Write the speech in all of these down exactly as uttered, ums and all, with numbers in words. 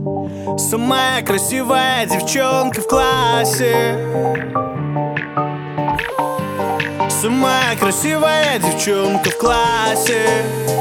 Самая красивая девчонка в классе. Самая красивая девчонка в классе.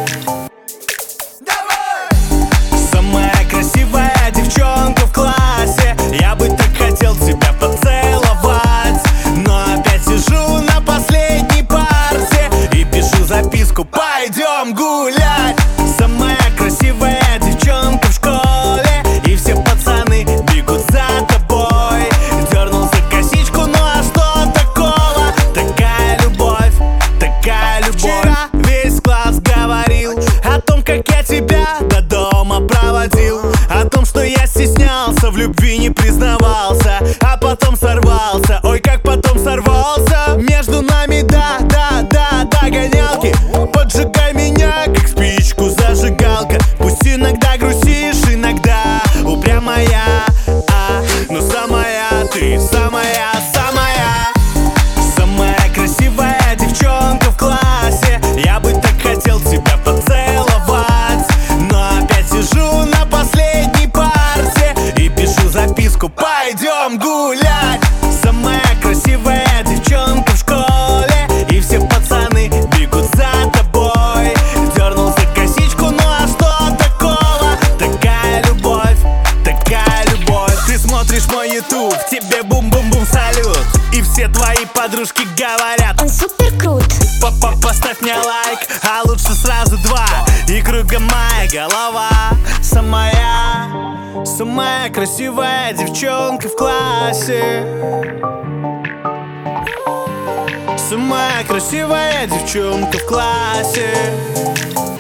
Самая красивая девчонка в классе. Я бы так хотел тебя поцеловать, но опять сижу на последней парте и пишу записку: пойдем гулять. Самая красивая девчонка в школе, и все пацаны бегут за тобой. Дернул за косичку, ну а что такого? Такая любовь, такая любовь. Вчера весь класс говорил о том, как я тебя до дома проводил, о том, что я стеснялся, в любви не признавался, а потом сорвался. Ой, как потом сорвался. Между нами, да, да, да, догонялки. Поджигай меня, как спичку зажигалка. Пусть иногда грустишь, иногда упрямая, а, но самая ты, самая, самая. Самая красивая девчонка в классе. Я бы так хотел тебя поцеловать, но опять сижу на последней парте и пишу записку: пойдем гулять. Самая красивая девчонка в школе, и все пацаны бегут за тобой. Дернул за косичку, ну а что такого? Такая любовь, такая любовь. Ты смотришь мой ютуб, тебе бум-бум-бум салют, и все твои подружки говорят: он супер крут. Папа, поставь мне лайк, а лучше сразу два, и кругом моя голова. Самая, самая красивая девчонка в классе. Самая красивая девчонка в классе.